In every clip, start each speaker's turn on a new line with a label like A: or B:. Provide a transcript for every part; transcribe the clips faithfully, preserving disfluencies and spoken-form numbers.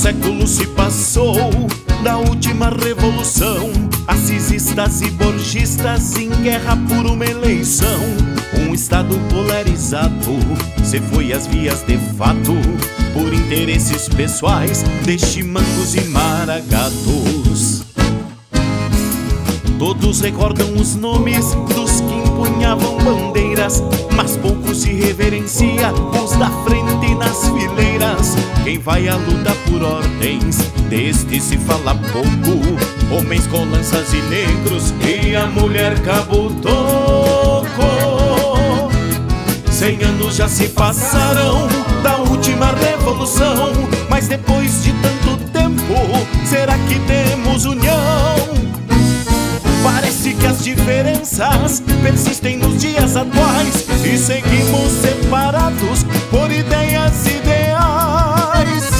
A: século se passou da última revolução. Assisistas e borgistas em guerra por uma eleição. Um estado polarizado, se foi às vias de fato, por interesses pessoais de chimangos e maragatos. Todos recordam os nomes dos que empunhavam bandeiras, mas pouco se reverencia os da frente nas fileiras. Quem vai à luta por ordens, deste se fala pouco. Homens com lanças e negros e a mulher cabo toco. Cem anos já se passaram da última revolução, mas depois de tanto tempo, será que temos união? Parece que as diferenças persistem nos dias atuais e seguimos separados por ideias ideais.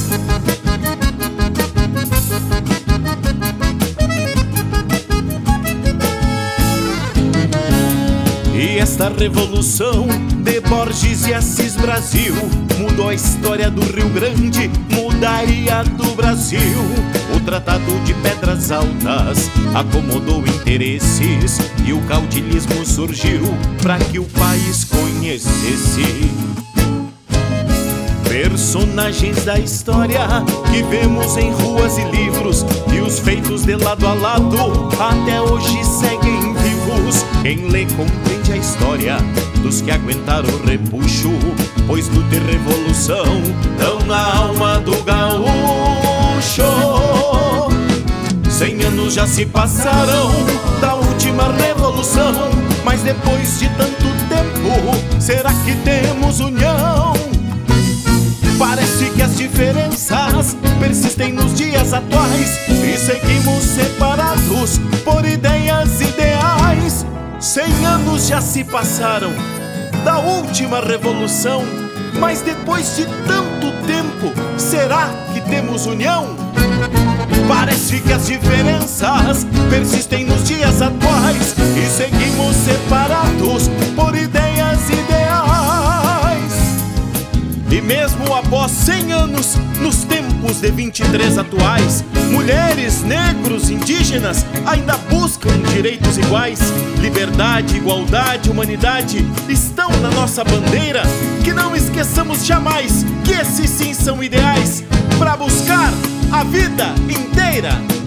A: E esta revolução de Borges e Assis Brasil mudou a história do Rio Grande, mudaria do Brasil. O Tratado de Pedras Altas acomodou interesses e o caudilismo surgiu para que o país conhecesse personagens da história que vemos em ruas e livros, e os feitos de lado a lado até hoje seguem vivos. Quem lê compreende a história dos que aguentaram o repuxo, pois luta e revolução dão na alma do gaúcho. Cem anos já se passaram da última revolução, mas depois de tanto tempo, será que temos união? Parece que as diferenças persistem nos dias atuais e seguimos separados por ideias ideais. Cem anos já se passaram da última revolução, mas depois de tanto tempo, será que temos união? Parece que as diferenças persistem nos dias atuais e seguimos separados por ideias ideais. E mesmo após cem anos, nos tempos de vinte e três atuais, mulheres, negros, indígenas ainda buscam direitos iguais. Liberdade, igualdade, humanidade estão na nossa bandeira. Que não esqueçamos jamais que esses sim são ideais para buscar a vida inteira.